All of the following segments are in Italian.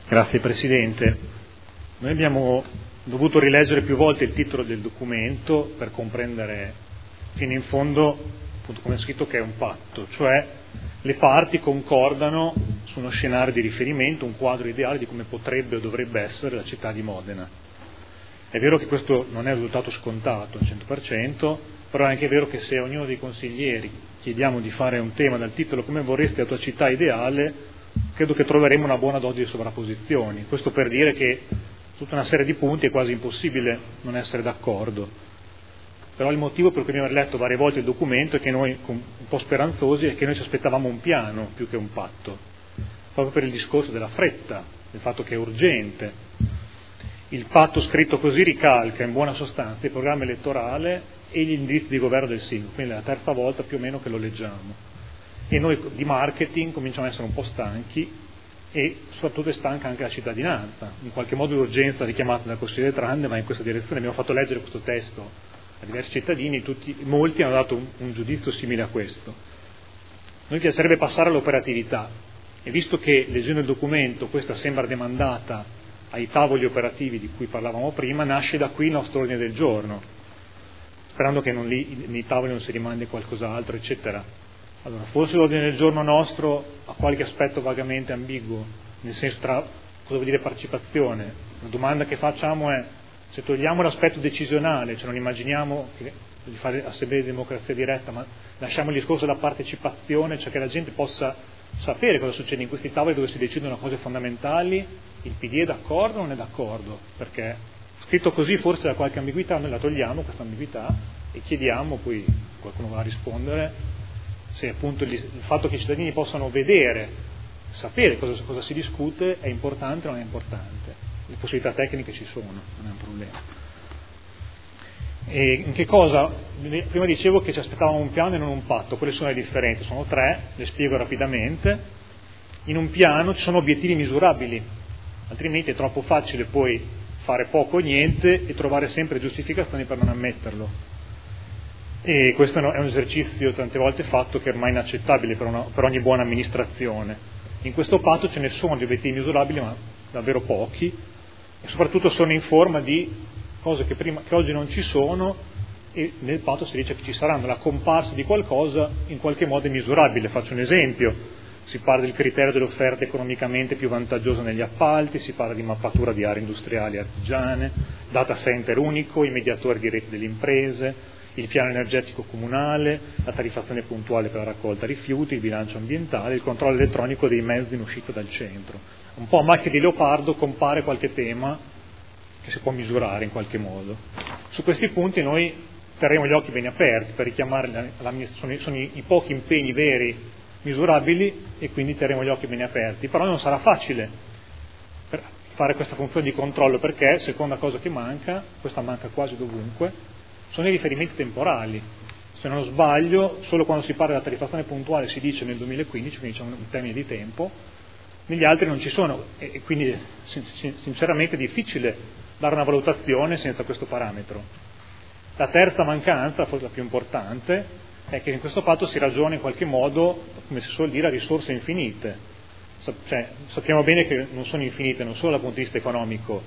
Grazie Presidente. Noi abbiamo dovuto rileggere più volte il titolo del documento per comprendere fino in fondo, appunto, come è scritto, che è un patto, cioè le parti concordano su uno scenario di riferimento, un quadro ideale di come potrebbe o dovrebbe essere la città di Modena. È vero che questo non è un risultato scontato al 100%, però è anche vero che se a ognuno dei consiglieri chiediamo di fare un tema dal titolo "Come vorresti la tua città ideale", credo che troveremo una buona dose di sovrapposizioni. Questo per dire che su tutta una serie di punti è quasi impossibile non essere d'accordo. Però il motivo per cui abbiamo letto varie volte il documento è che noi, un po' speranzosi, è che noi ci aspettavamo un piano più che un patto, proprio per il discorso della fretta, del fatto che è urgente. Il patto scritto così ricalca in buona sostanza il programma elettorale e gli indirizzi di governo del sindaco, quindi è la terza volta più o meno che lo leggiamo. E noi di marketing cominciamo a essere un po' stanchi e soprattutto è stanca anche la cittadinanza. In qualche modo l'urgenza richiamata dal consigliere Trande va in questa direzione. Abbiamo fatto leggere questo testo a diversi cittadini, molti hanno dato un giudizio simile a questo. Noi piacerebbe passare all'operatività e visto che leggendo il documento questa sembra demandata ai tavoli operativi di cui parlavamo prima, nasce da qui il nostro ordine del giorno, sperando che nei tavoli non si rimandi qualcos'altro, eccetera. Allora, forse l'ordine del giorno nostro ha qualche aspetto vagamente ambiguo, nel senso tra cosa vuol dire partecipazione. La domanda che facciamo è: se togliamo l'aspetto decisionale, cioè non immaginiamo di fare assemblee di democrazia diretta, ma lasciamo il discorso della partecipazione, cioè che la gente possa sapere cosa succede in questi tavoli dove si decidono cose fondamentali, il PD è d'accordo o non è d'accordo? Perché scritto così forse ha qualche ambiguità, noi la togliamo questa ambiguità e chiediamo, poi qualcuno va a rispondere, se appunto il fatto che i cittadini possano vedere, sapere cosa si discute è importante o non è importante. Le possibilità tecniche ci sono, non è un problema. E in che cosa? Prima dicevo che ci aspettavamo un piano e non un patto. Quelle sono le differenze? Sono tre, le spiego rapidamente. In un piano ci sono obiettivi misurabili, altrimenti è troppo facile poi fare poco o niente e trovare sempre giustificazioni per non ammetterlo. E questo è un esercizio tante volte fatto che è ormai inaccettabile per ogni buona amministrazione. In questo patto ce ne sono di obiettivi misurabili, ma davvero pochi, e soprattutto sono in forma di cose che oggi non ci sono, e nel patto si dice che ci saranno. La comparsa di qualcosa in qualche modo è misurabile. Faccio un esempio: si parla del criterio dell'offerta economicamente più vantaggiosa negli appalti, si parla di mappatura di aree industriali e artigiane, data center unico, i mediatori diretti delle imprese, il piano energetico comunale, la tariffazione puntuale per la raccolta rifiuti, il bilancio ambientale, il controllo elettronico dei mezzi in uscita dal centro. Un po' a macchia di leopardo compare qualche tema che si può misurare in qualche modo. Su questi punti noi terremo gli occhi bene aperti per richiamare l'amministrazione, sono i pochi impegni veri misurabili e quindi terremo gli occhi bene aperti, però non sarà facile fare questa funzione di controllo perché, seconda cosa che manca, questa manca quasi dovunque, sono i riferimenti temporali. Se non sbaglio, solo quando si parla della tariffazione puntuale si dice nel 2015, quindi c'è un termine di tempo, negli altri non ci sono, e quindi sinceramente è difficile dare una valutazione senza questo parametro. La terza mancanza, forse la più importante, è che in questo patto si ragiona in qualche modo, come si suol dire, a risorse infinite. Cioè, sappiamo bene che non sono infinite, non solo dal punto di vista economico,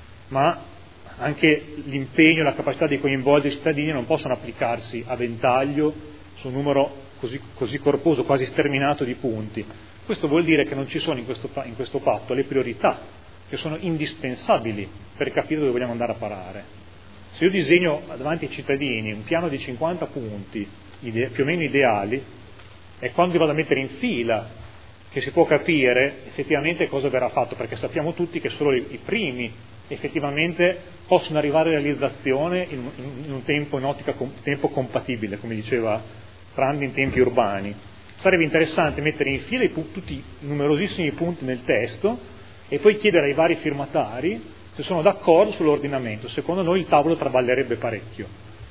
ma anche l'impegno e la capacità di coinvolgere i cittadini non possono applicarsi a ventaglio su un numero così corposo, quasi sterminato di punti. Questo vuol dire che non ci sono in questo patto le priorità che sono indispensabili per capire dove vogliamo andare a parare. Se io disegno davanti ai cittadini un piano di 50 punti più o meno ideali, è quando li vado a mettere in fila che si può capire effettivamente cosa verrà fatto, perché sappiamo tutti che solo i primi effettivamente possono arrivare a realizzazione in un tempo, in ottica tempo compatibile, come diceva Trandi, in tempi urbani. Sarebbe interessante mettere in fila tutti i numerosissimi punti nel testo e poi chiedere ai vari firmatari se sono d'accordo sull'ordinamento. Secondo noi il tavolo traballerebbe parecchio.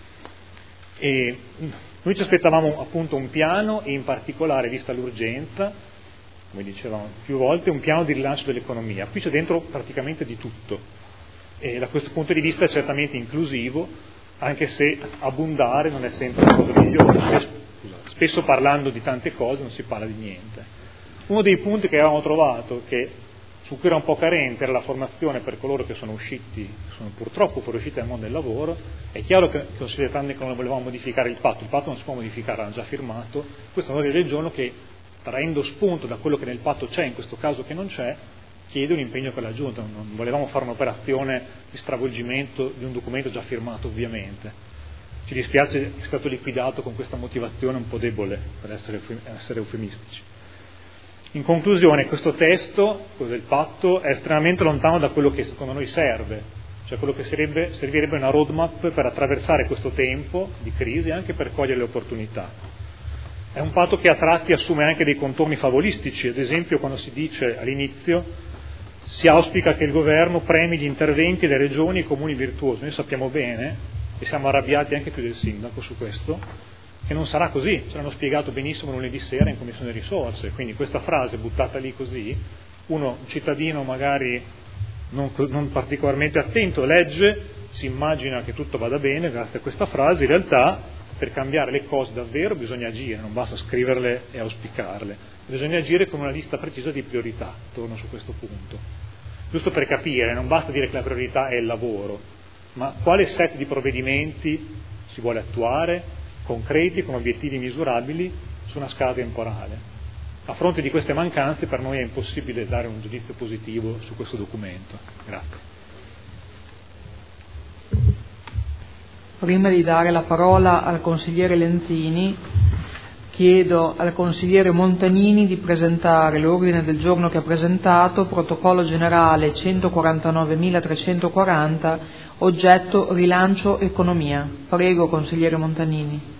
E noi ci aspettavamo appunto un piano e in particolare, vista l'urgenza, come dicevamo più volte, un piano di rilancio dell'economia. Qui c'è dentro praticamente di tutto. E da questo punto di vista è certamente inclusivo, anche se abbondare non è sempre la cosa migliore. Spesso parlando di tante cose non si parla di niente. Uno dei punti che avevamo trovato, che su cui era un po' carente era la formazione per coloro che sono purtroppo fuoriusciti dal mondo del lavoro. È chiaro che considerando che non volevamo modificare il patto non si può modificare, l'hanno già firmato, questo è un ordine del giorno che, traendo spunto da quello che nel patto c'è, in questo caso che non c'è, chiede un impegno per la Giunta. Non volevamo fare un'operazione di stravolgimento di un documento già firmato, ovviamente. Ci dispiace che sia stato liquidato con questa motivazione un po' debole, per essere eufemistici. In conclusione, questo testo, quello del patto, è estremamente lontano da quello che secondo noi serve, cioè quello che servirebbe una roadmap per attraversare questo tempo di crisi e anche per cogliere le opportunità. È un patto che a tratti assume anche dei contorni favolistici, ad esempio quando si dice all'inizio si auspica che il governo premi gli interventi delle regioni e comuni virtuosi. Noi sappiamo bene, e siamo arrabbiati anche più del sindaco su questo, che non sarà così, ce l'hanno spiegato benissimo lunedì sera in Commissione Risorse, quindi questa frase buttata lì così, un cittadino magari non particolarmente attento legge, si immagina che tutto vada bene grazie a questa frase, in realtà per cambiare le cose davvero bisogna agire, non basta scriverle e auspicarle, bisogna agire con una lista precisa di priorità, torno su questo punto. Giusto per capire, non basta dire che la priorità è il lavoro, ma quale set di provvedimenti si vuole attuare, concreti, con obiettivi misurabili, su una scala temporale. A fronte di queste mancanze per noi è impossibile dare un giudizio positivo su questo documento. Grazie. Prima di dare la parola al consigliere Lenzini, chiedo al consigliere Montanini di presentare l'ordine del giorno che ha presentato, protocollo generale 149.340, oggetto rilancio economia. Prego, consigliere Montanini.